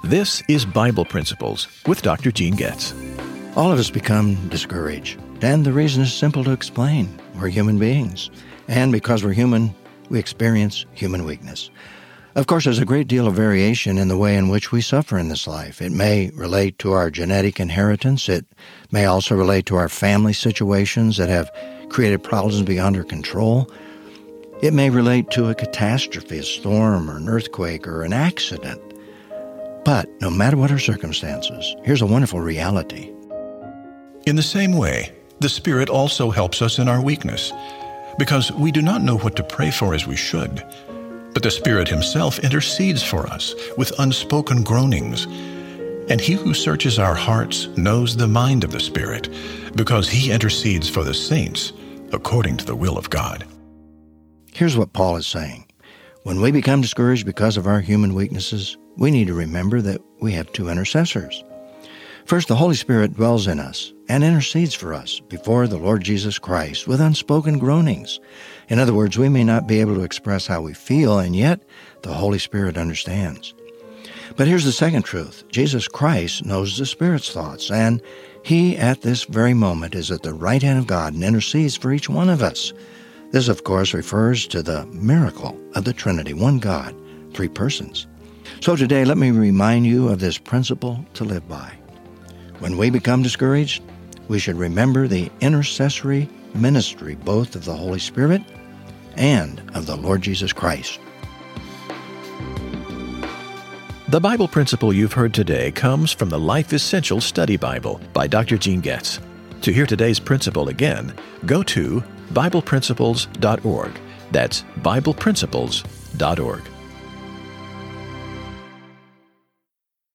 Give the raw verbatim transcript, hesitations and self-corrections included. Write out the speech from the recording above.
This is Bible Principles with Doctor Gene Getz. All of us become discouraged, and the reason is simple to explain. We're human beings, and because we're human, we experience human weakness. Of course, there's a great deal of variation in the way in which we suffer in this life. It may relate to our genetic inheritance. It may also relate to our family situations that have created problems beyond our control. It may relate to a catastrophe, a storm, or an earthquake, or an accident. But no matter what our circumstances, here's a wonderful reality. In the same way, the Spirit also helps us in our weakness, because we do not know what to pray for as we should. But the Spirit Himself intercedes for us with unspoken groanings. And He who searches our hearts knows the mind of the Spirit, because He intercedes for the saints according to the will of God. Here's what Paul is saying. When we become discouraged because of our human weaknesses, we need to remember that we have two intercessors. First, the Holy Spirit dwells in us and intercedes for us before the Lord Jesus Christ with unspoken groanings. In other words, we may not be able to express how we feel, and yet the Holy Spirit understands. But here's the second truth. Jesus Christ knows the Spirit's thoughts, and He, at this very moment, is at the right hand of God and intercedes for each one of us. This, of course, refers to the miracle of the Trinity, one God, three persons. So today, let me remind you of this principle to live by. When we become discouraged, we should remember the intercessory ministry both of the Holy Spirit and of the Lord Jesus Christ. The Bible principle you've heard today comes from the Life Essential Study Bible by Doctor Gene Getz. To hear today's principle again, go to Bible Principles dot org. That's Bible Principles dot org.